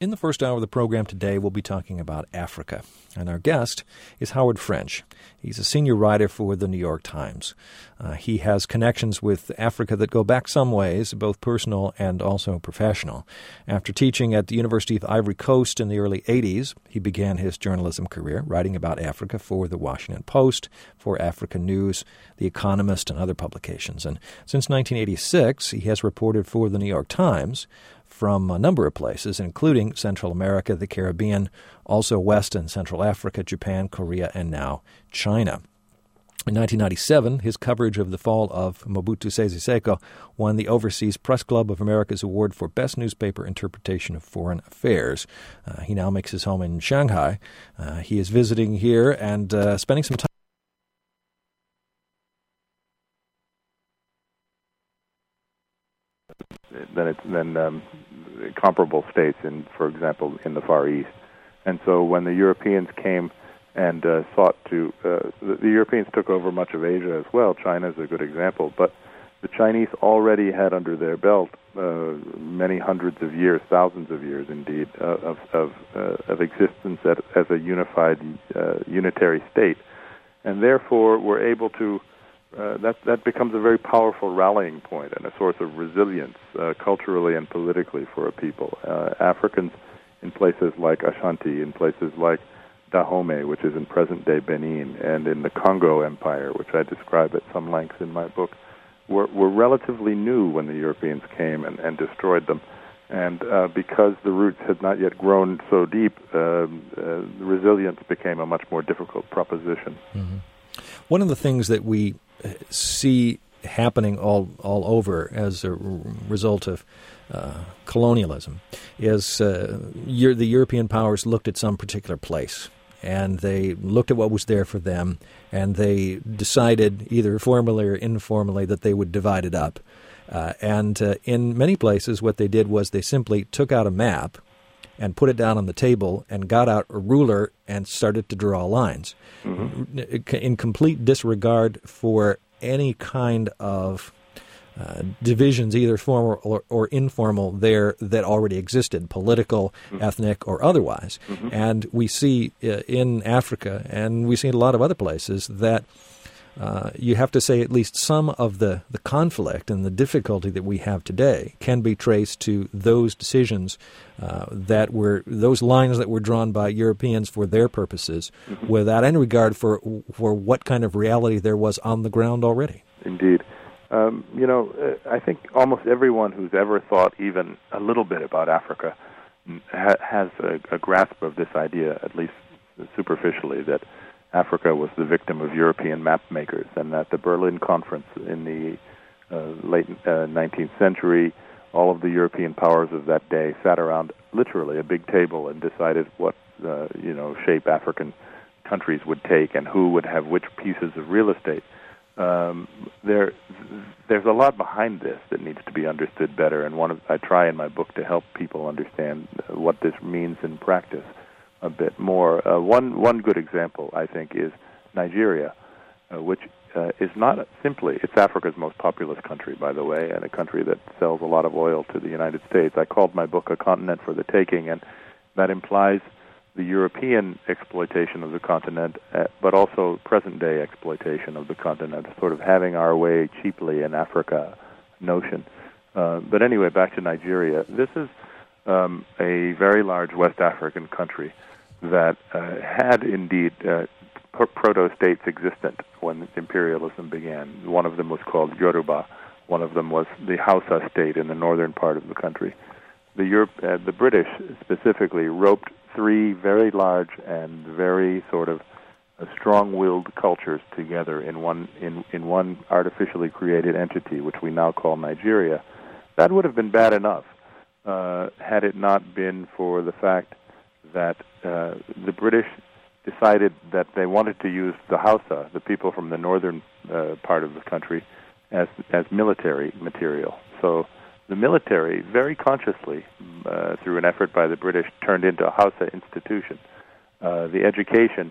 In the first hour of the program today, we'll be talking about Africa, and our guest is Howard French. He's a senior writer for the New York Times. He has connections with Africa that go back some ways, both personal and also professional. After teaching at the University of Ivory Coast in the early 80s, he began his journalism career writing about Africa for The Washington Post, for Africa News, The Economist, and other publications. And since 1986, he has reported for the New York Times from a number of places, including Central America, the Caribbean, also West and Central Africa, Japan, Korea, and now China. In 1997, his coverage of the fall of Mobutu Sese Seko won the Overseas Press Club of America's Award for Best Newspaper Interpretation of Foreign Affairs. He now makes his home in Shanghai. He is visiting here and spending some time. Than comparable states, for example, in the Far East. And so when the Europeans came and sought to, the Europeans took over much of Asia as well. China is a good example, but the Chinese already had under their belt many hundreds of years, thousands of years indeed, of existence as a unified, unitary state, and therefore were able to. That becomes a very powerful rallying point and a source of resilience culturally and politically for a people. Africans in places like Ashanti, in places like Dahomey, which is in present-day Benin, and in the Congo Empire, which I describe at some length in my book, were relatively new when the Europeans came and destroyed them. And because the roots had not yet grown so deep, resilience became a much more difficult proposition. Mm-hmm. One of the things that we see happening all over as a result of colonialism is the European powers looked at some particular place, and they looked at what was there for them, and they decided, either formally or informally, that they would divide it up. And in many places, what they did was they simply took out a map and put it down on the table and got out a ruler and started to draw lines, in complete disregard for any kind of divisions, either formal or informal, there that already existed, political, ethnic, or otherwise. And we see in Africa, and we see in a lot of other places, that you have to say at least some of the conflict and the difficulty that we have today can be traced to those decisions those lines that were drawn by Europeans for their purposes, without any regard for what kind of reality there was on the ground already. Indeed. I think almost everyone who's ever thought even a little bit about Africa has a grasp of this idea, at least superficially, that Africa was the victim of European map makers, and that the Berlin Conference in the late 19th century, all of the European powers of that day sat around literally a big table and decided what shape African countries would take and who would have which pieces of real estate. There's a lot behind this that needs to be understood better, and I try in my book to help people understand what this means in practice a bit more. One good example, I think, is Nigeria, which is not simply, it's Africa's most populous country, by the way, and a country that sells a lot of oil to the United States. I called my book A Continent for the Taking, and that implies the European exploitation of the continent, but also present-day exploitation of the continent, sort of having our way cheaply in Africa notion. But anyway, back to Nigeria. This is a very large West African country that had indeed proto-states existent when imperialism began. One of them was called Yoruba. One of them was the Hausa state in the northern part of the country. The British specifically roped three very large and very sort of strong-willed cultures together in one artificially created entity, which we now call Nigeria. That would have been bad enough had it not been for the fact that the British decided that they wanted to use the Hausa, the people from the northern part of the country, as military material. So the military, very consciously, through an effort by the British, turned into a Hausa institution. The education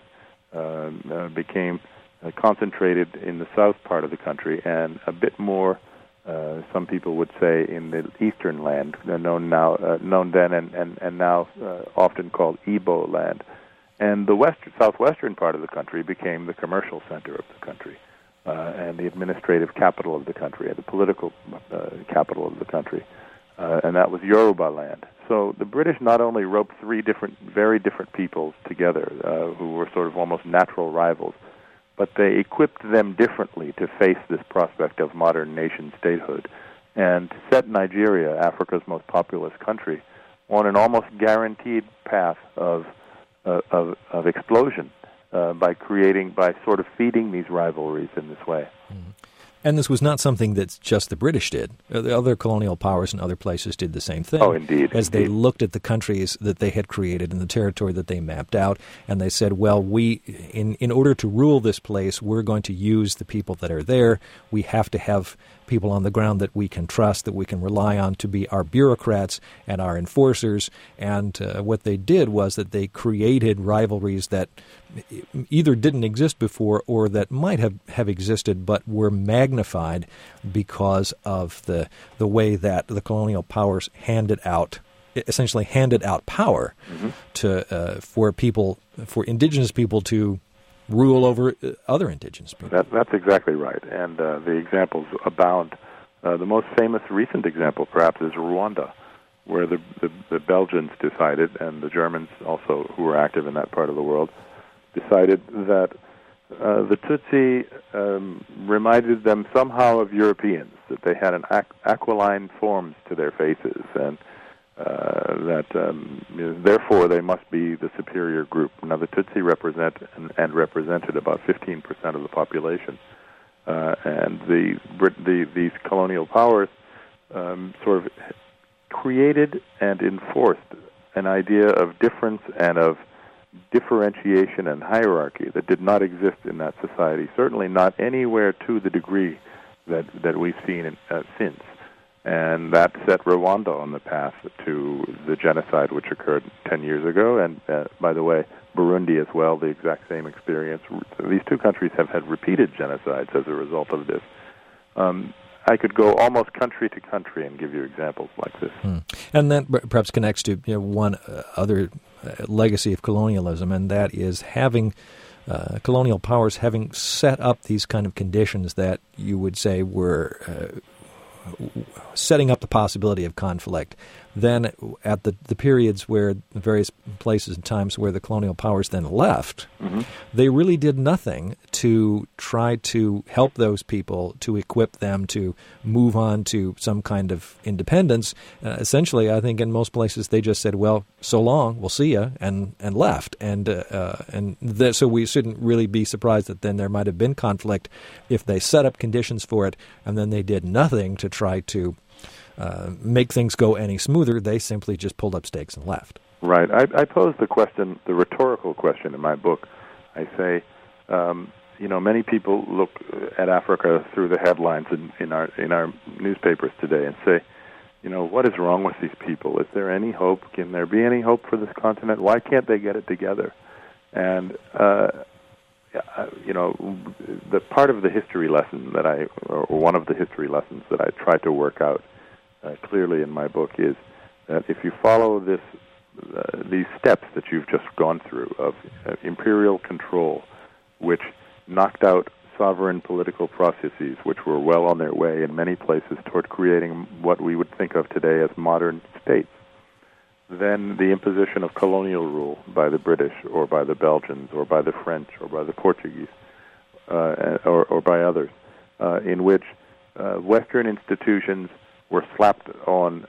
became concentrated in the south part of the country and a bit more some people would say in the eastern land, known then and now often called Igbo land. And the southwestern part of the country became the commercial center of the country, and the administrative capital of the country, and the political capital of the country, and that was Yoruba land. So the British not only roped three very different peoples together, who were sort of almost natural rivals, but they equipped them differently to face this prospect of modern nation-statehood, and set Nigeria, Africa's most populous country, on an almost guaranteed path of explosion by sort of feeding these rivalries in this way. Mm. And this was not something that just the British did. The other colonial powers in other places did the same thing. Oh, indeed. They looked at the countries that they had created and the territory that they mapped out, and they said, well, in order to rule this place, we're going to use the people that are there. We have to have people on the ground that we can trust, that we can rely on to be our bureaucrats and our enforcers. And what they did was that they created rivalries that either didn't exist before or that might have existed but were magnified because of the way that the colonial powers essentially handed out power for indigenous people to rule over other indigenous people. That's exactly right, and the examples abound. The most famous recent example, perhaps, is Rwanda, where the Belgians decided, and the Germans also, who were active in that part of the world, decided that the Tutsi reminded them somehow of Europeans, that they had an aquiline forms to their faces, and therefore they must be the superior group. Now, the Tutsi represented about 15% of the population, and these colonial powers sort of created and enforced an idea of difference and of differentiation and hierarchy that did not exist in that society, certainly not anywhere to the degree that we've seen since. And that set Rwanda on the path to the genocide which occurred 10 years ago, and by the way, Burundi as well, the exact same experience. These two countries have had repeated genocides as a result of this. I could go almost country to country and give you examples like this. And that perhaps connects to one other legacy of colonialism, and that is having colonial powers having set up these kind of conditions that you would say were setting up the possibility of conflict. Then at the periods where the various places and times where the colonial powers then left, they really did nothing to try to help those people, to equip them to move on to some kind of independence. Essentially, I think in most places they just said, well, so long, we'll see you, and left. So we shouldn't really be surprised that then there might have been conflict if they set up conditions for it and then they did nothing to try to make things go any smoother. They simply just pulled up stakes and left. Right. I pose the rhetorical question in my book. I say, many people look at Africa through the headlines in our newspapers today and say, what is wrong with these people? Is there any hope? Can there be any hope for this continent? Why can't they get it together? And the part of the history lesson or one of the history lessons that I try to work out clearly in my book is that if you follow these steps that you've just gone through of imperial control, which knocked out sovereign political processes, which were well on their way in many places toward creating what we would think of today as modern states, then the imposition of colonial rule by the British or by the Belgians or by the French or by the Portuguese or by others, in which Western institutions were slapped on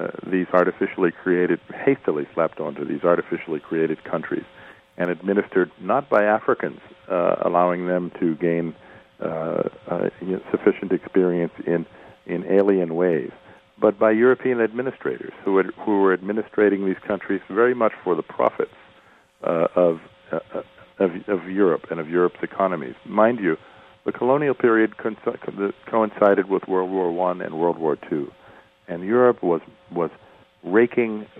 hastily slapped onto these artificially created countries, and administered not by Africans, allowing them to gain sufficient experience in alien ways, but by European administrators who were administrating these countries very much for the profits of Europe and of Europe's economies. Mind you, the colonial period coincided with World War I and World War II, and Europe was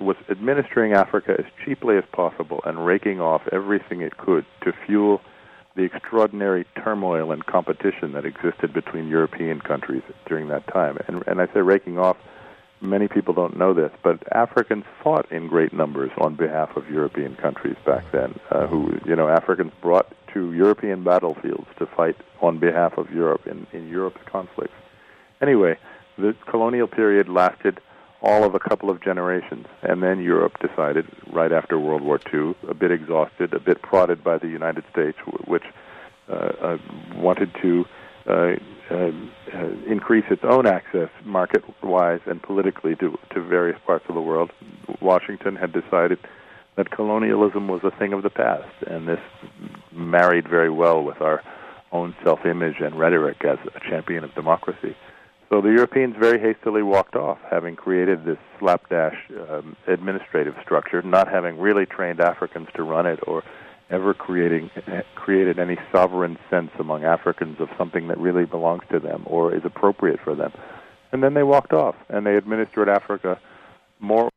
administering Africa as cheaply as possible and raking off everything it could to fuel the extraordinary turmoil and competition that existed between European countries during that time. And I say raking off, many people don't know this, but Africans fought in great numbers on behalf of European countries back then, Africans brought to European battlefields to fight on behalf of Europe in Europe's conflicts. Anyway, the colonial period lasted all of a couple of generations, and then Europe decided, right after World War II, a bit exhausted, a bit prodded by the United States, which wanted to increase its own access market-wise and politically to various parts of the world. Washington had decided that colonialism was a thing of the past, and this married very well with our own self-image and rhetoric as a champion of democracy. So the Europeans very hastily walked off, having created this slapdash administrative structure, not having really trained Africans to run it or ever created any sovereign sense among Africans of something that really belongs to them or is appropriate for them. And then they walked off, and they administered Africa more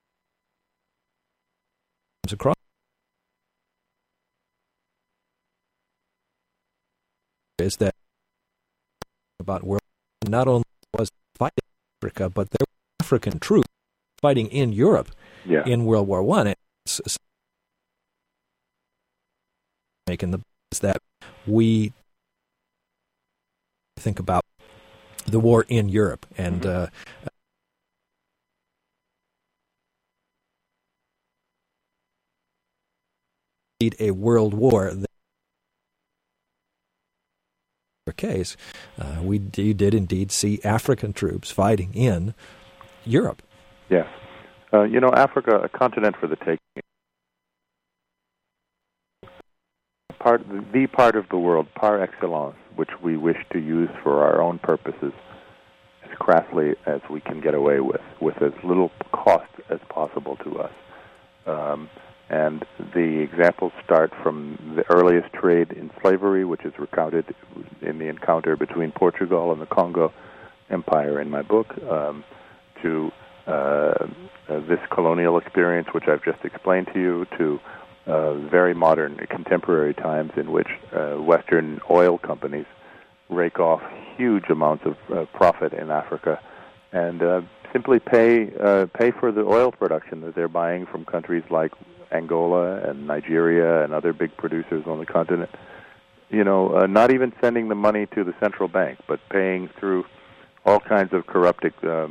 across. Is that about world? Not only was fighting Africa, but there were African troops fighting in Europe in World War I. It's making the that we think about the war in Europe and a world war. Case, you did indeed see African troops fighting in Europe. Yes. Africa, a continent for the taking. The part of the world, par excellence, which we wish to use for our own purposes as crassly as we can get away with as little cost as possible to us. And the examples start from the earliest trade in slavery, which is recounted in the encounter between Portugal and the Congo Empire in my book, to this colonial experience, which I've just explained to you, to very modern, contemporary times in which Western oil companies rake off huge amounts of profit in Africa and simply pay for the oil production that they're buying from countries like Angola and Nigeria and other big producers on the continent. Not even sending the money to the central bank, but paying through all kinds of corrupted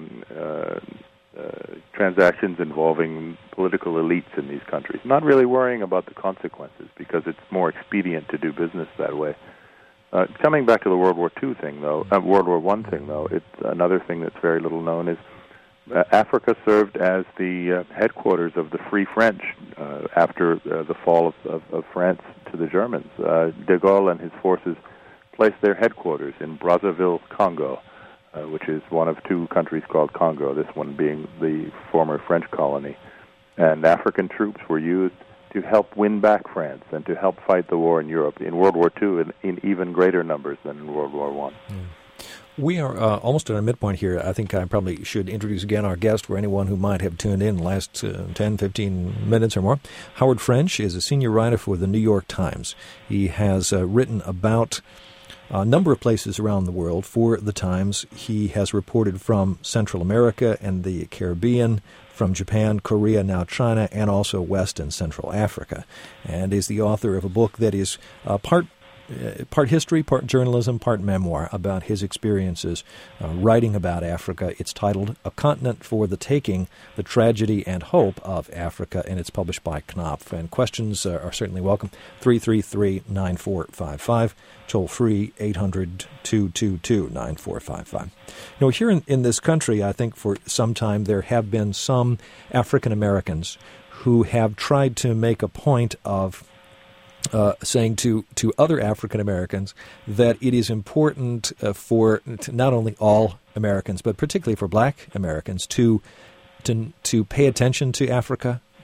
transactions involving political elites in these countries. Not really worrying about the consequences because it's more expedient to do business that way. Coming back to the World War I thing, though, it's another thing that's very little known is Africa served as the headquarters of the Free French after the fall of France to the Germans. De Gaulle and his forces placed their headquarters in Brazzaville, Congo, which is one of two countries called Congo, this one being the former French colony. And African troops were used to help win back France and to help fight the war in Europe in World War II in even greater numbers than in World War I. We are almost at our midpoint here. I think I probably should introduce again our guest for anyone who might have tuned in the last 10, 15 minutes or more. Howard French is a senior writer for the New York Times. He has written about a number of places around the world for the Times. He has reported from Central America and the Caribbean, from Japan, Korea, now China, and also West and Central Africa, and is the author of a book that is part history, part journalism, part memoir about his experiences writing about Africa. It's titled A Continent for the Taking, The Tragedy and Hope of Africa, and it's published by Knopf. And questions are certainly welcome. 333-9455, toll free 800-222-9455. Here in this country, I think for some time there have been some African Americans who have tried to make a point of saying to other African Americans that it is important for not only all Americans, but particularly for Black Americans, to pay attention to Africa,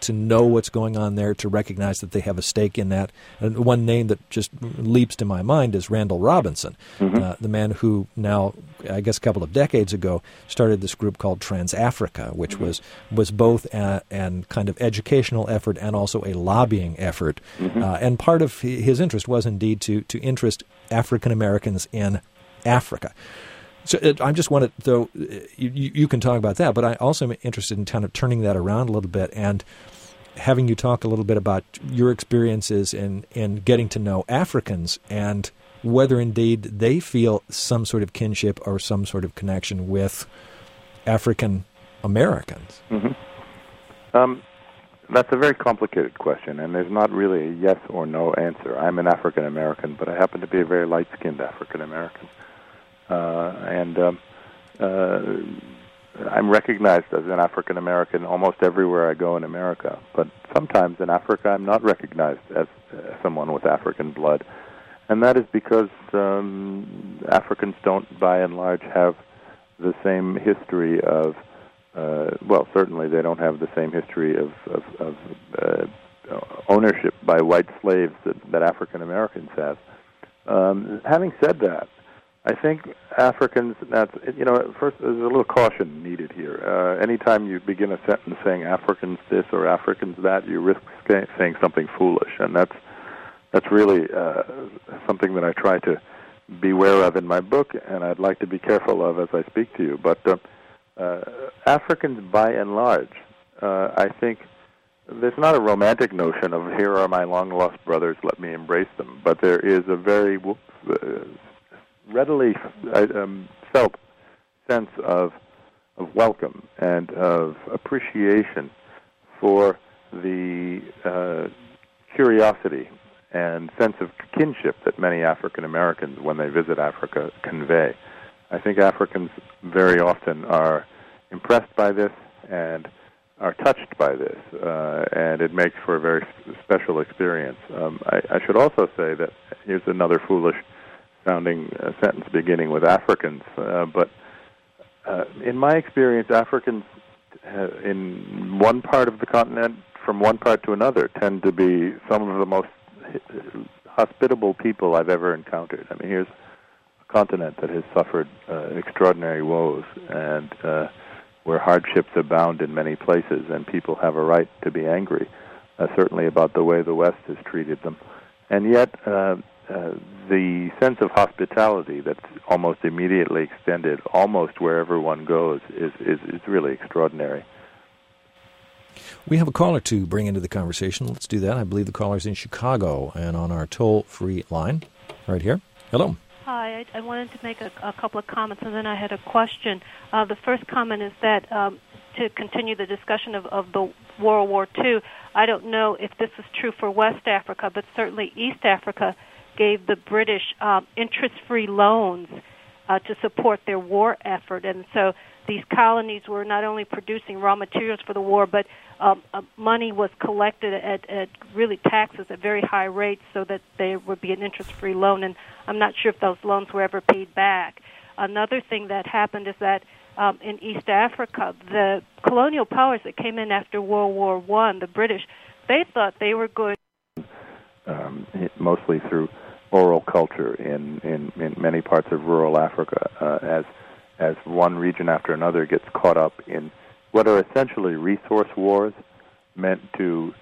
to know what's going on there, to recognize that they have a stake in that. And one name that just leaps to my mind is Randall Robinson, the man who now, I guess a couple of decades ago, started this group called Trans-Africa, which was both an kind of educational effort and also a lobbying effort. And part of his interest was indeed to interest African Americans in Africa. So I just wanted, though, you can talk about that, but I also am interested in kind of turning that around a little bit and having you talk a little bit about your experiences in getting to know Africans and whether indeed they feel some sort of kinship or some sort of connection with African Americans. That's a very complicated question, and there's not really a yes or no answer. I'm an African American, but I happen to be a very light-skinned African American. I'm recognized as an African American almost everywhere I go in America, but sometimes in Africa I'm not recognized as someone with African blood, and that is because Africans don't, by and large, have the same history of certainly they don't have the same history of ownership by white slaves that African Americans have. Having said that, I think Africans, first there's a little caution needed here. Anytime you begin a sentence saying Africans this or Africans that, you risk saying something foolish, and that's really something that I try to beware of in my book, and I'd like to be careful of as I speak to you. But Africans, by and large, I think there's not a romantic notion of here are my long-lost brothers, let me embrace them, but there is a very readily felt sense of welcome and of appreciation for the curiosity and sense of kinship that many African Americans, when they visit Africa, convey. I think Africans very often are impressed by this and are touched by this, and it makes for a very special experience. I should also say that here's another foolish-sounding sentence beginning with Africans, but in my experience, Africans in one part of the continent, from one part to another, tend to be some of the most hospitable people I've ever encountered. I mean, here's a continent that has suffered extraordinary woes and where hardships abound in many places, and people have a right to be angry, certainly about the way the West has treated them. And yet, the sense of hospitality that's almost immediately extended almost wherever one goes is really extraordinary. We have a caller to bring into the conversation. Let's do that. I believe the caller's in Chicago and on our toll-free line right here. Hello. Hi. I wanted to make a couple of comments, and then I had a question. The first comment is that to continue the discussion of the World War II, I don't know if this is true for West Africa, but certainly East Africa gave the British interest-free loans to support their war effort. And so these colonies were not only producing raw materials for the war, but money was collected at really taxes at very high rates so that there would be an interest-free loan. And I'm not sure if those loans were ever paid back. Another thing that happened is that in East Africa, the colonial powers that came in after World War I, the British, they thought they were going mostly through oral culture in many parts of rural Africa, as one region after another gets caught up in what are essentially resource wars meant to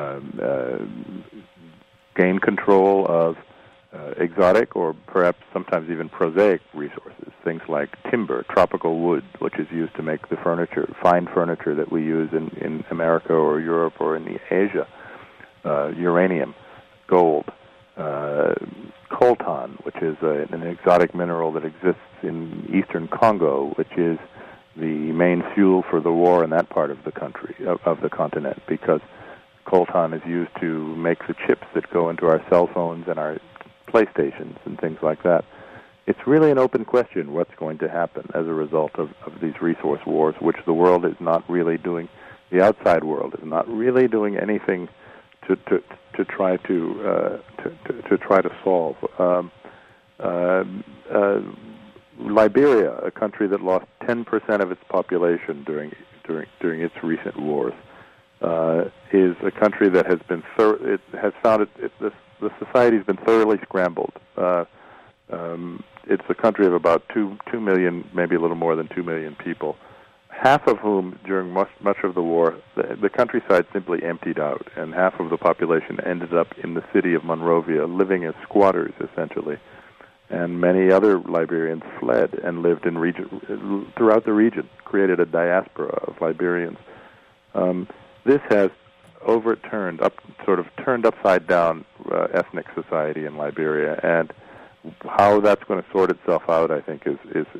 gain control of exotic or perhaps sometimes even prosaic resources, things like timber, tropical wood, which is used to make the furniture, fine furniture that we use in America or Europe or in Asia, uranium, gold, coltan, which is an exotic mineral that exists in eastern Congo, which is the main fuel for the war in that part of the country, of the continent, because coltan is used to make the chips that go into our cell phones and our PlayStations and things like that. It's really an open question what's going to happen as a result of these resource wars, which the world is not really doing, the outside world is not really doing anything to try to solve. Liberia, a country that lost 10% of its population during its recent wars, is a country that has been the society's been thoroughly scrambled. It's a country of about 2 million, maybe a little more than 2 million people, half of whom, during much of the war, the countryside simply emptied out, and half of the population ended up in the city of Monrovia, living as squatters, essentially. And many other Liberians fled and lived throughout the region, created a diaspora of Liberians. This has turned upside down ethnic society in Liberia, and how that's going to sort itself out, I think,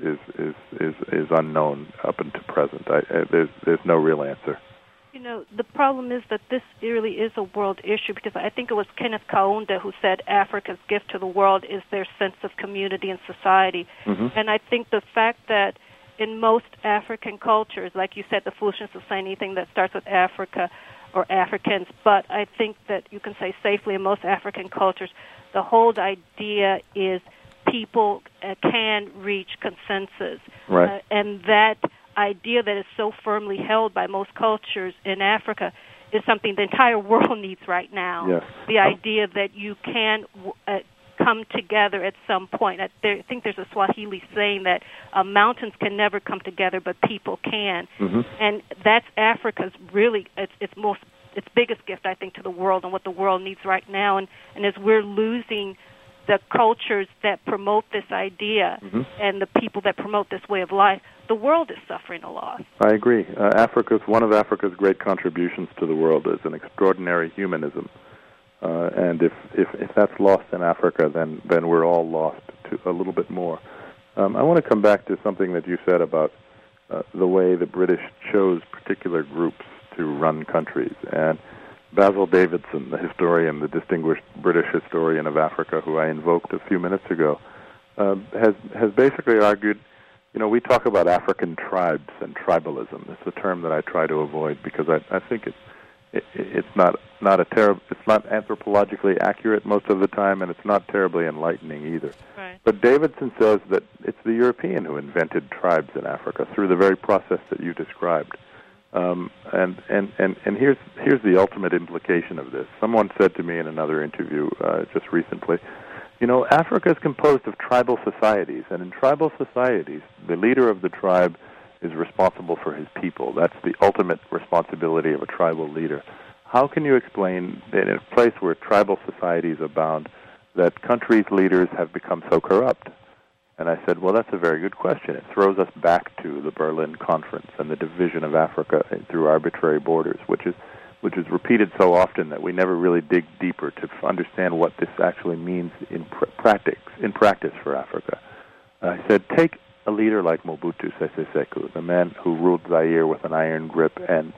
is unknown up until present. There's no real answer. You know, the problem is that this really is a world issue, because I think it was Kenneth Kaunda who said Africa's gift to the world is their sense of community and society. Mm-hmm. And I think the fact that in most African cultures, like you said, the foolishness of saying anything that starts with Africa or Africans, but I think that you can say safely in most African cultures, the whole idea is people can reach consensus. Right. And that idea that is so firmly held by most cultures in Africa is something the entire world needs right now. Yes. The idea that you can come together at some point. I think there's a Swahili saying that mountains can never come together, but people can. Mm-hmm. And that's Africa's really its biggest gift, I think, to the world and what the world needs right now. And as we're losing the cultures that promote this idea mm-hmm. and the people that promote this way of life, the world is suffering a loss. I agree. One of Africa's great contributions to the world is an extraordinary humanism. And if that's lost in Africa, then we're all lost to a little bit more. I want to come back to something that you said about the way the British chose particular groups to run countries. And Basil Davidson, the historian, the distinguished British historian of Africa, who I invoked a few minutes ago, has basically argued, we talk about African tribes and tribalism. It's a term that I try to avoid because I think it's not anthropologically accurate most of the time, and it's not terribly enlightening either. Right. But Davidson says that it's the European who invented tribes in Africa through the very process that you described. And here's the ultimate implication of this. Someone said to me in another interview just recently, Africa is composed of tribal societies, and in tribal societies, the leader of the tribe is responsible for his people. That's the ultimate responsibility of a tribal leader. How can you explain that in a place where tribal societies abound, that countries' leaders have become so corrupt? And I said, well, that's a very good question. It throws us back to the Berlin Conference and the division of Africa through arbitrary borders, which is repeated so often that we never really dig deeper to understand what this actually means in practice for Africa. I said, take a leader like Mobutu Sese Seko, the man who ruled Zaire with an iron grip and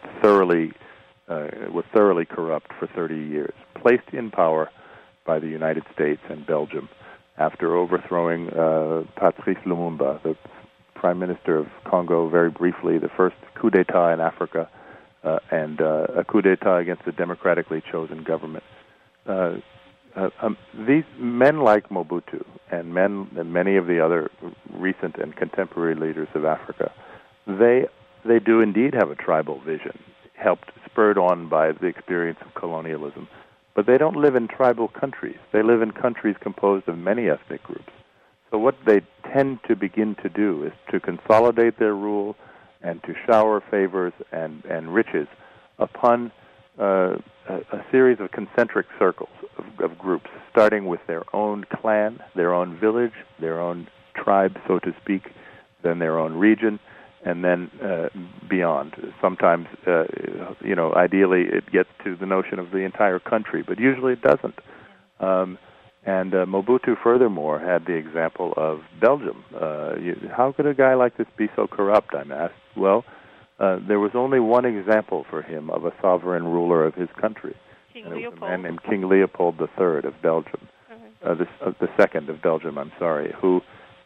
was thoroughly corrupt for 30 years, placed in power by the United States and Belgium after overthrowing Patrice Lumumba, the Prime Minister of Congo, very briefly, the first coup d'etat in Africa, and a coup d'etat against a democratically chosen government. These men like Mobutu and many of the other recent and contemporary leaders of Africa, they do indeed have a tribal vision, spurred on by the experience of colonialism. But they don't live in tribal countries. They live in countries composed of many ethnic groups. So what they tend to begin to do is to consolidate their rule and to shower favors and riches upon a series of concentric circles of groups, starting with their own clan, their own village, their own tribe, so to speak, then their own region, and then beyond. Sometimes, ideally it gets to the notion of the entire country, but usually it doesn't. And Mobutu, furthermore, had the example of Belgium. How could a guy like this be so corrupt, I'm asked? Well, there was only one example for him of a sovereign ruler of his country. King and it Leopold. was a man named King Leopold III of Belgium, the second of Belgium, who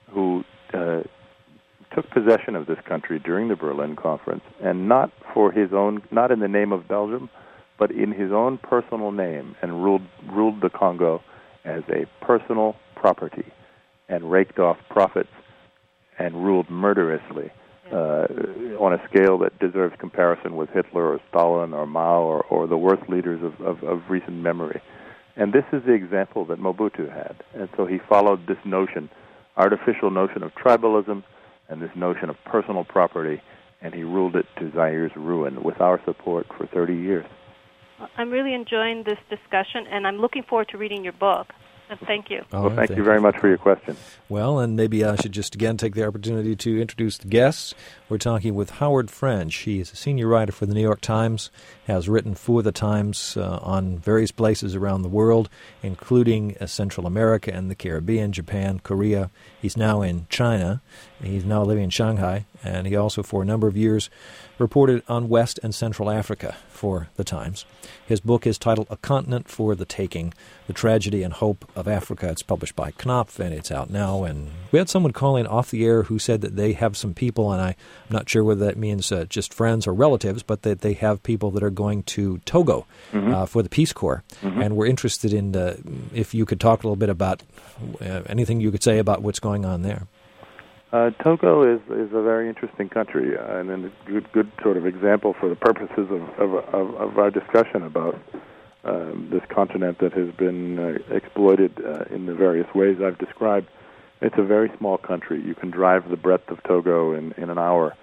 took possession of this country during the Berlin Conference, and not in the name of Belgium, but in his own personal name, and ruled the Congo as a personal property, and raked off profits, and ruled murderously on a scale that deserves comparison with Hitler or Stalin or Mao or the worst leaders of recent memory. And this is the example that Mobutu had. And so he followed this notion, artificial notion of tribalism and this notion of personal property, and he ruled it to Zaire's ruin with our support for 30 years. I'm really enjoying this discussion, and I'm looking forward to reading your book. And thank you. Well, thank you very much for your question. Well, and maybe I should just again take the opportunity to introduce the guests. We're talking with Howard French. He is a senior writer for the New York Times, has written for the Times on various places around the world, including Central America and the Caribbean, Japan, Korea. He's now in China. He's now living in Shanghai, and he also for a number of years reported on West and Central Africa for the Times. His book is titled A Continent for the Taking, The Tragedy and Hope of Africa. It's published by Knopf, and it's out now. And we had someone call in off the air who said that they have some people, and I'm not sure whether that means just friends or relatives, but that they have people that are going to Togo for the Peace Corps. And we're interested in if you could talk a little bit about anything you could say about what's going on there. Togo is a very interesting country, and a good sort of example for the purposes of our discussion about this continent that has been exploited in the various ways I've described. It's a very small country. You can drive the breadth of Togo in an hour.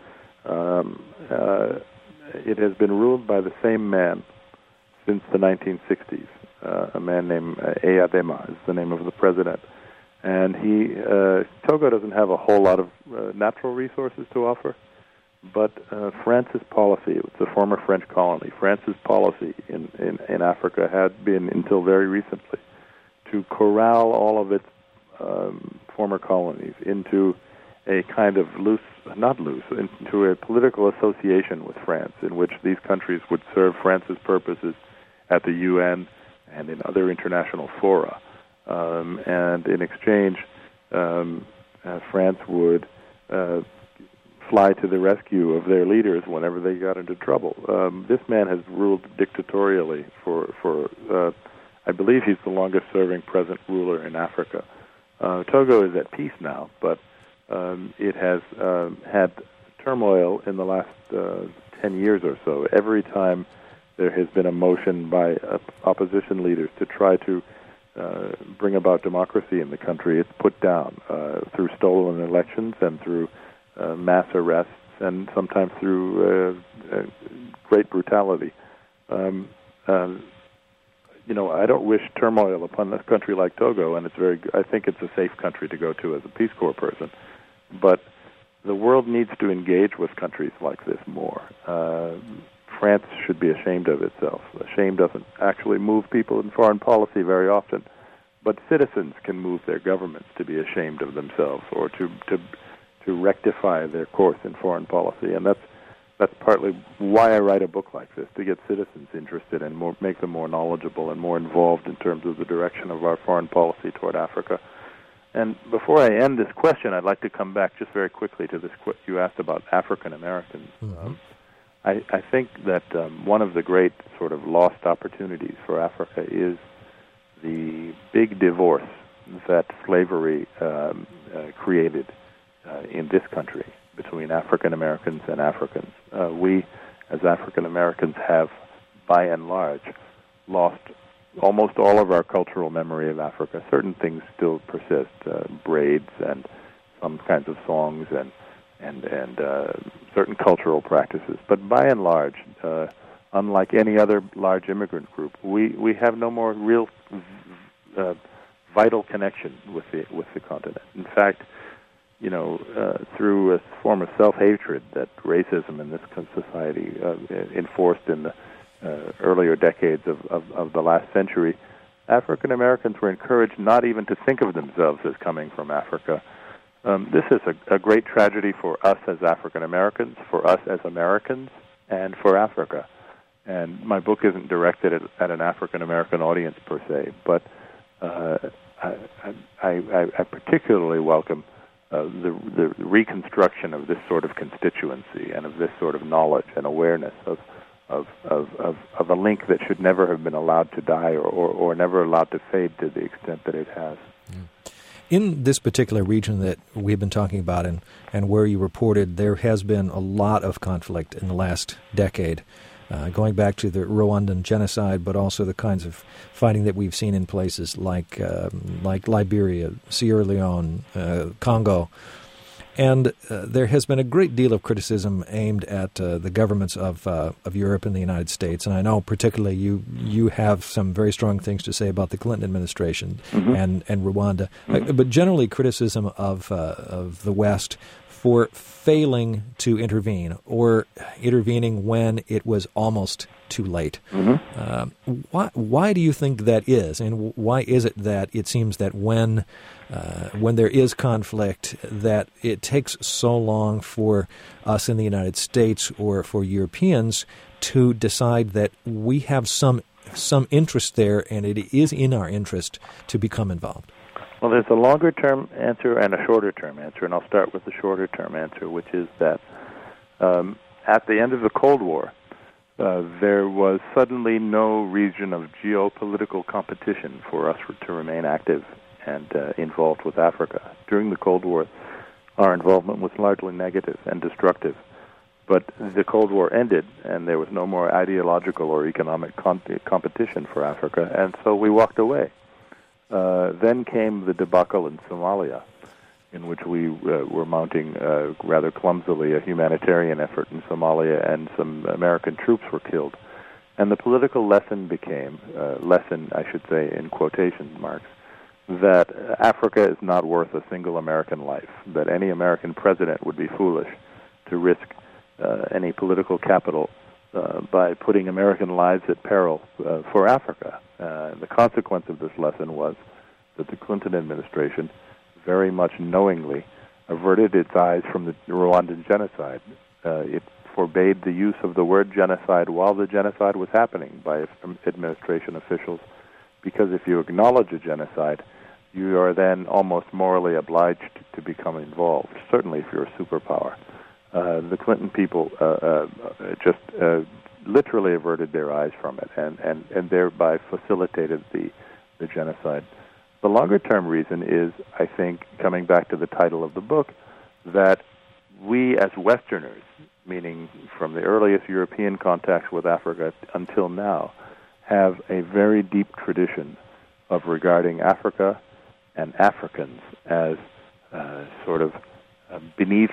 It has been ruled by the same man since the 1960s. A man named Eyadema is the name of the president. And Togo doesn't have a whole lot of natural resources to offer, but France's policy, it's a former French colony, France's policy in Africa had been, until very recently, to corral all of its former colonies into a kind of into a political association with France, in which these countries would serve France's purposes at the UN and in other international fora. And in exchange, France would fly to the rescue of their leaders whenever they got into trouble. This man has ruled dictatorially for I believe he's the longest-serving present ruler in Africa. Togo is at peace now, but it has had turmoil in the last 10 years or so. Every time there has been a motion by opposition leaders to try to bring about democracy in the country, it's put down through stolen elections and through mass arrests and sometimes through great brutality. I don't wish turmoil upon a country like Togo, and I think it's a safe country to go to as a Peace Corps person. But the world needs to engage with countries like this more. France should be ashamed of itself. Shame doesn't actually move people in foreign policy very often, but citizens can move their governments to be ashamed of themselves or to rectify their course in foreign policy. And that's partly why I write a book like this, to get citizens interested and make them more knowledgeable and more involved in terms of the direction of our foreign policy toward Africa. And before I end this question, I'd like to come back just very quickly to this. You asked about African Americans. Mm-hmm. I think that one of the great sort of lost opportunities for Africa is the big divorce that slavery created in this country between African Americans and Africans. We, as African Americans, have, by and large, lost almost all of our cultural memory of Africa. Certain things still persist, braids and some kinds of songs and certain cultural practices. But by and large, unlike any other large immigrant group, we have no more real vital connection with the continent. In fact, through a form of self-hatred that racism in this society enforced in the earlier decades of the last century, African Americans were encouraged not even to think of themselves as coming from Africa. This is a great tragedy for us as African Americans, for us as Americans, and for Africa. And my book isn't directed at an African American audience per se, but I particularly welcome the reconstruction of this sort of constituency and of this sort of knowledge and awareness of a link that should never have been allowed to die or never allowed to fade to the extent that it has. In this particular region that we've been talking about and where you reported, there has been a lot of conflict in the last decade, going back to the Rwandan genocide, but also the kinds of fighting that we've seen in places like Liberia, Sierra Leone, Congo. And there has been a great deal of criticism aimed at the governments of Europe and the United States. And I know particularly you have some very strong things to say about the Clinton administration and Rwanda. But generally criticism of the West for failing to intervene or intervening when it was almost too late. Why do you think that is? And why is it that it seems that when there is conflict, that it takes so long for us in the United States or for Europeans to decide that we have some interest there and it is in our interest to become involved? Well, there's a longer-term answer and a shorter-term answer, and I'll start with the shorter-term answer, which is that at the end of the Cold War, there was suddenly no region of geopolitical competition for us to remain active and involved with Africa. During the Cold War, our involvement was largely negative and destructive. But the Cold War ended, and there was no more ideological or economic competition for Africa, and so we walked away. Then came the debacle in Somalia, in which we were mounting rather clumsily a humanitarian effort in Somalia, and some American troops were killed. And the political lesson became, I should say in quotation marks, that Africa is not worth a single American life, that any American president would be foolish to risk any political capital by putting American lives at peril for Africa. The consequence of this lesson was that the Clinton administration very much knowingly averted its eyes from the Rwandan genocide. It forbade the use of the word genocide while the genocide was happening by administration officials, because if you acknowledge a genocide, you are then almost morally obliged to become involved, certainly if you're a superpower. The Clinton people just literally averted their eyes from it and thereby facilitated the genocide. The longer-term reason is, I think, coming back to the title of the book, that we as Westerners, meaning from the earliest European contacts with Africa until now, have a very deep tradition of regarding Africa and Africans as sort of beneath,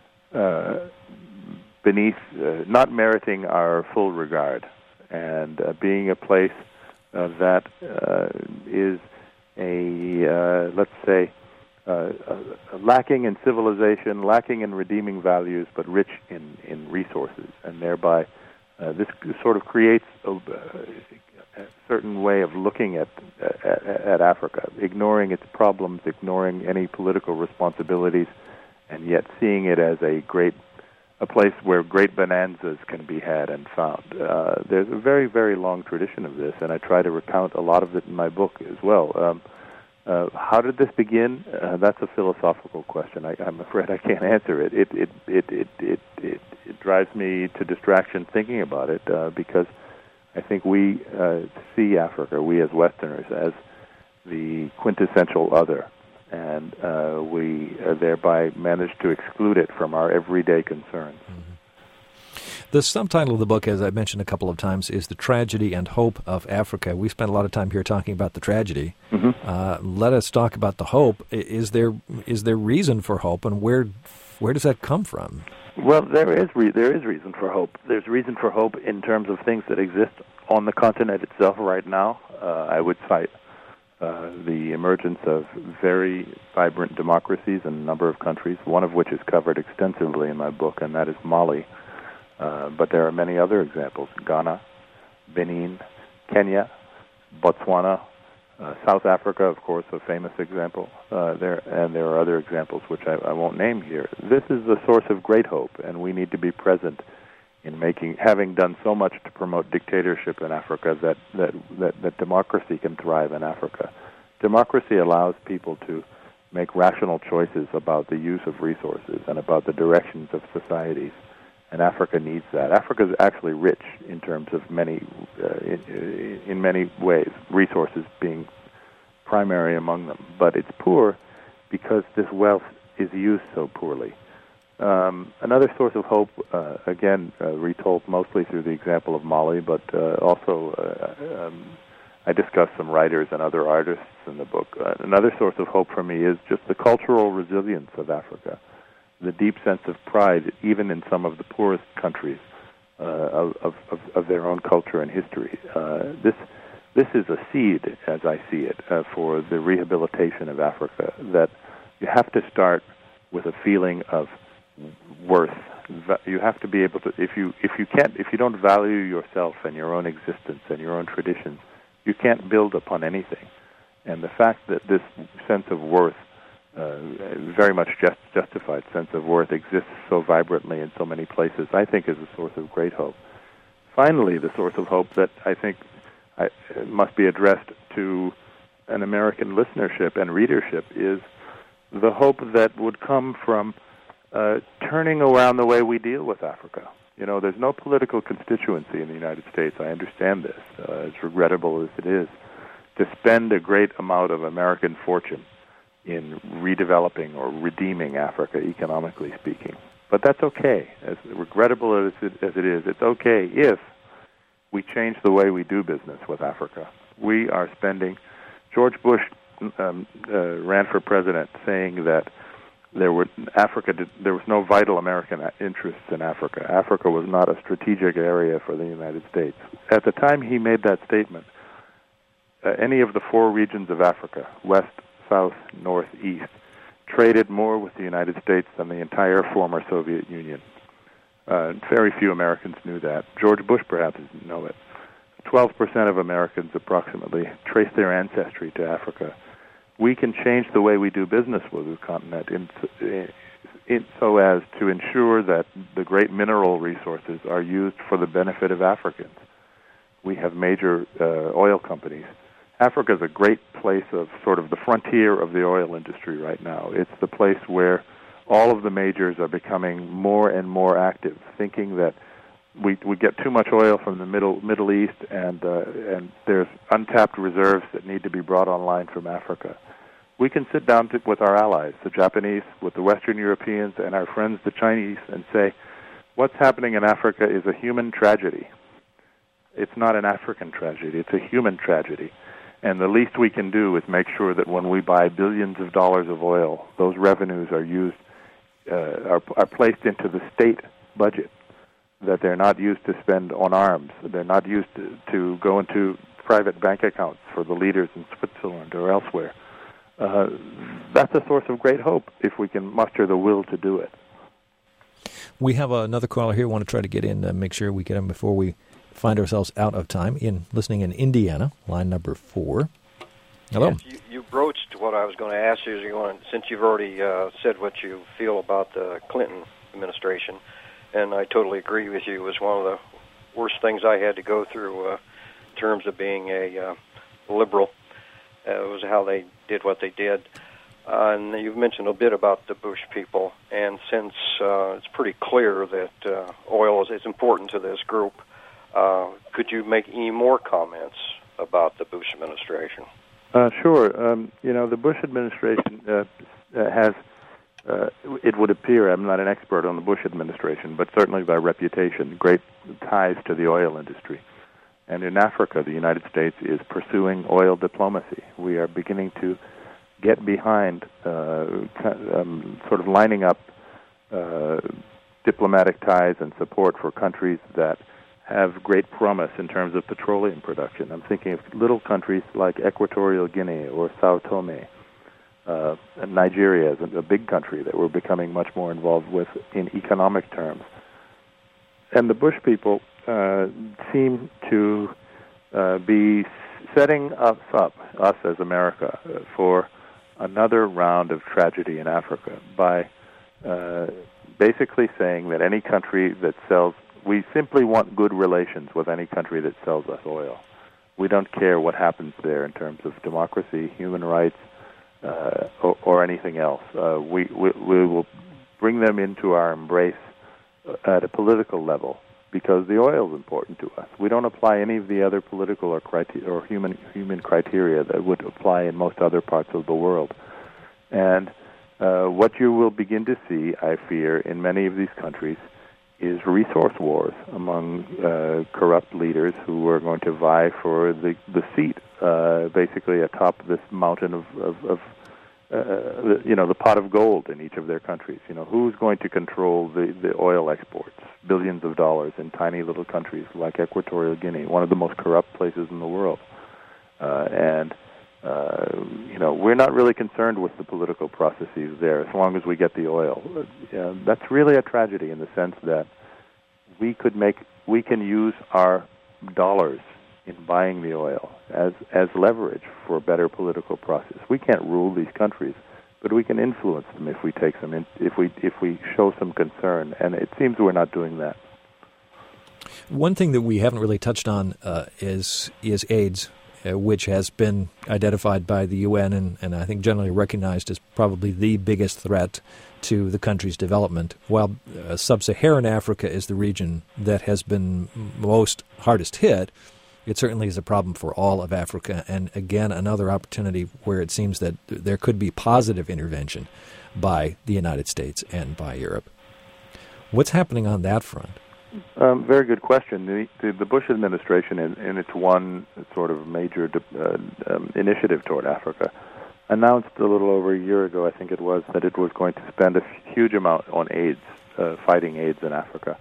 not meriting our full regard, and being a place that is let's say, lacking in civilization, lacking in redeeming values, but rich in resources, and thereby this sort of creates a certain way of looking at Africa, ignoring its problems, ignoring any political responsibilities, and yet seeing it as a place where great bonanzas can be had and found. There's a very, very long tradition of this, and I try to recount a lot of it in my book as well. How did this begin? That's a philosophical question. I'm afraid I can't answer it. It drives me to distraction thinking about it because I think we see Africa, we as Westerners, as the quintessential other, and we thereby manage to exclude it from our everyday concerns. Mm-hmm. The subtitle of the book, as I mentioned a couple of times, is The Tragedy and Hope of Africa. We spent a lot of time here talking about the tragedy. Mm-hmm. Let us talk about the hope. Is there reason for hope, and where does that come from? Well, there is reason for hope. There's reason for hope in terms of things that exist on the continent itself right now. I would cite the emergence of very vibrant democracies in a number of countries, one of which is covered extensively in my book, and that is Mali. But there are many other examples: Ghana, Benin, Kenya, Botswana, South Africa, of course, a famous example. There are other examples which I won't name here. This is a source of great hope, and we need to be present in having done so much to promote dictatorship in Africa, that democracy can thrive in Africa. Democracy allows people to make rational choices about the use of resources and about the directions of societies. And Africa needs that. Africa is actually rich in terms of in many ways, resources being primary among them. But it's poor because this wealth is used so poorly. Another source of hope, again, retold mostly through the example of Mali, but also I discuss some writers and other artists in the book. Another source of hope for me is just the cultural resilience of Africa, the deep sense of pride, even in some of the poorest countries, of their own culture and history. This is a seed, as I see it, for the rehabilitation of Africa, that you have to start with a feeling of worth. You have to be able to, if you don't value yourself and your own existence and your own traditions, you can't build upon anything. And the fact that this sense of worth, very much justified sense of worth, exists so vibrantly in so many places, I think is a source of great hope. Finally, the source of hope that I think must be addressed to an American listenership and readership is the hope that would come from turning around the way we deal with Africa. You know, there's no political constituency in the United States. I understand this, as regrettable as it is, to spend a great amount of American fortune in redeveloping or redeeming Africa, economically speaking. But that's okay. As regrettable as it is, it's okay if we change the way we do business with Africa. We are spending... George Bush ran for president saying that there was no vital American interests in Africa. Africa was not a strategic area for the United States. At the time he made that statement, any of the four regions of Africa, west, south, north, east, traded more with the United States than the entire former Soviet Union. Very few Americans knew that. George Bush perhaps didn't know it. 12% of Americans approximately trace their ancestry to Africa. We can change the way we do business with the continent so as to ensure that the great mineral resources are used for the benefit of Africans. We have major oil companies. Africa is a great place of sort of the frontier of the oil industry right now. It's the place where all of the majors are becoming more and more active, thinking that we get too much oil from the Middle East, and there's untapped reserves that need to be brought online from Africa. We can sit down with our allies, the Japanese, with the Western Europeans, and our friends, the Chinese, and say, what's happening in Africa is a human tragedy. It's not an African tragedy. It's a human tragedy. And the least we can do is make sure that when we buy billions of dollars of oil, those revenues are used, are placed into the state budget, that they're not used to spend on arms. They're not used to go into private bank accounts for the leaders in Switzerland or elsewhere. That's a source of great hope if we can muster the will to do it. We have another caller here. I want to try to get in, make sure we get him before we find ourselves out of time. Listening in Indiana, line number 4. Hello. Yes, you broached what I was going to ask you. Since you've already said what you feel about the Clinton administration, and I totally agree with you. It was one of the worst things I had to go through in terms of being a liberal. It was how they did what they did. And you've mentioned a bit about the Bush people, and since it's pretty clear that oil is important to this group, could you make any more comments about the Bush administration? Sure. The Bush administration has, it would appear, I'm not an expert on the Bush administration, but certainly by reputation, great ties to the oil industry. And in Africa, the United States is pursuing oil diplomacy. We are beginning to get behind, sort of lining up diplomatic ties and support for countries that have great promise in terms of petroleum production. I'm thinking of little countries like Equatorial Guinea or Sao Tome. And Nigeria is a big country that we're becoming much more involved with in economic terms. And the Bush people seem to be setting us up, us as America, for another round of tragedy in Africa by basically saying that any country that sells, we simply want good relations with any country that sells us oil. We don't care what happens there in terms of democracy, human rights, or anything else. We will bring them into our embrace at a political level because the oil is important to us. We don't apply any of the other political or human criteria that would apply in most other parts of the world. And what you will begin to see, I fear, in many of these countries is resource wars among corrupt leaders who are going to vie for the seat, basically atop this mountain of the pot of gold in each of their countries. Who's going to control the oil exports, billions of dollars in tiny little countries like Equatorial Guinea, one of the most corrupt places in the world. We're not really concerned with the political processes there as long as we get the oil. That's really a tragedy in the sense that we can use our dollars in buying the oil as leverage for a better political process. We can't rule these countries, but we can influence them if we take some if we show some concern, and it seems we're not doing that. One thing that we haven't really touched on is AIDS, which has been identified by the UN and I think generally recognized as probably the biggest threat to the country's development. While sub-Saharan Africa is the region that has been hardest hit, it certainly is a problem for all of Africa, and again, another opportunity where it seems that there could be positive intervention by the United States and by Europe. What's happening on that front? Very good question. The Bush administration, in its one sort of major initiative toward Africa, announced a little over a year ago, I think it was, that it was going to spend a huge amount on AIDS, fighting AIDS in Africa.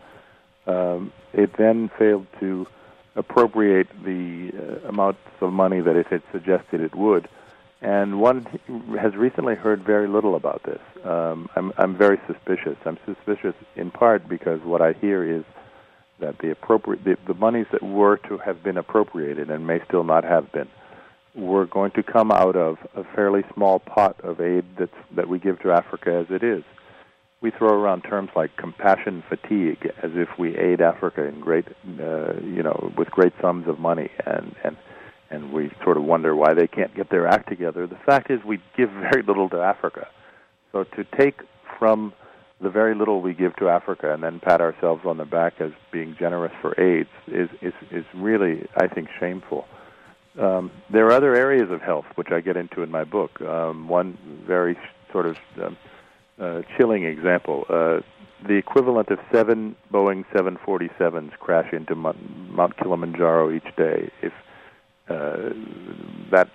It then failed to appropriate the amounts of money that it had suggested it would, and one has recently heard very little about this. I'm very suspicious. I'm suspicious in part because what I hear is that the monies that were to have been appropriated and may still not have been were going to come out of a fairly small pot of aid that we give to Africa as it is. We throw around terms like compassion fatigue as if we aid Africa in with great sums of money, and we sort of wonder why they can't get their act together. The fact is we give very little to Africa. So to take from the very little we give to Africa and then pat ourselves on the back as being generous for AIDS is really, I think, shameful. There are other areas of health, which I get into in my book. One very sort of chilling example, the equivalent of 7 Boeing 747s crash into Mount Kilimanjaro each day. If that's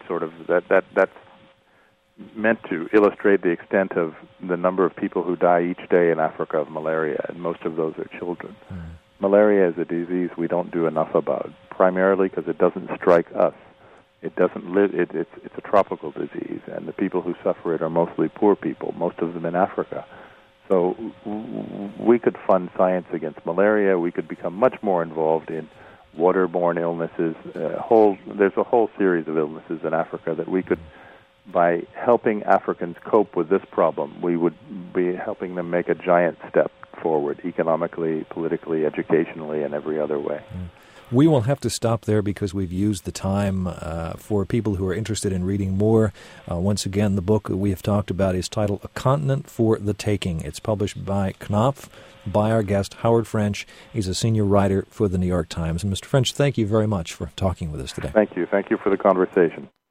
meant to illustrate the extent of the number of people who die each day in Africa of malaria, and most of those are children. Malaria is a disease we don't do enough about, primarily because it doesn't strike us. It doesn't live. It's a tropical disease, and the people who suffer it are mostly poor people, most of them in Africa. So we could fund science against malaria. We could become much more involved in waterborne illnesses. There's a whole series of illnesses in Africa that we could, by helping Africans cope with this problem, we would be helping them make a giant step forward economically, politically, educationally, and every other way. We will have to stop there because we've used the time for people who are interested in reading more. Once again, the book we have talked about is titled A Continent for the Taking. It's published by Knopf, by our guest, Howard French. He's a senior writer for the New York Times. And Mr. French, thank you very much for talking with us today. Thank you. Thank you for the conversation.